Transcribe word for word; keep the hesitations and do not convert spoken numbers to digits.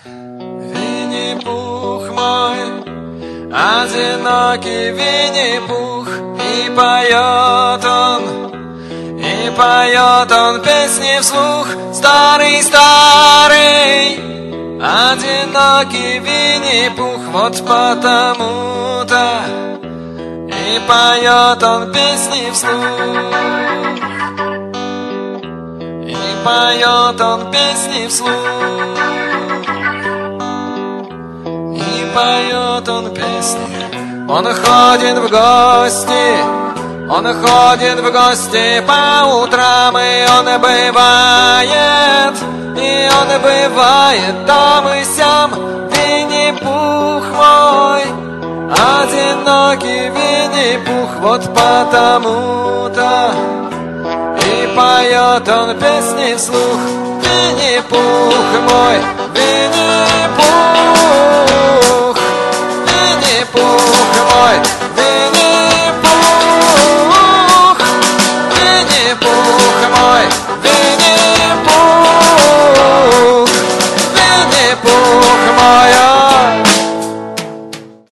Винни-Пух мой, одинокий Винни-Пух, и поет он, и поет он песни вслух, старый-старый, одинокий Винни-Пух, вот потому-то и поет он песни вслух, и поет он песни вслух, и поет он песни. Он ходит в гости, он ходит в гости по утрам, и он бывает, и он бывает там и сям. Винни-Пух мой, одинокий Винни-Пух, вот потому-то и поет он песни вслух. Винни-Пух мой, Винни-Пух, Винни-Пух мой.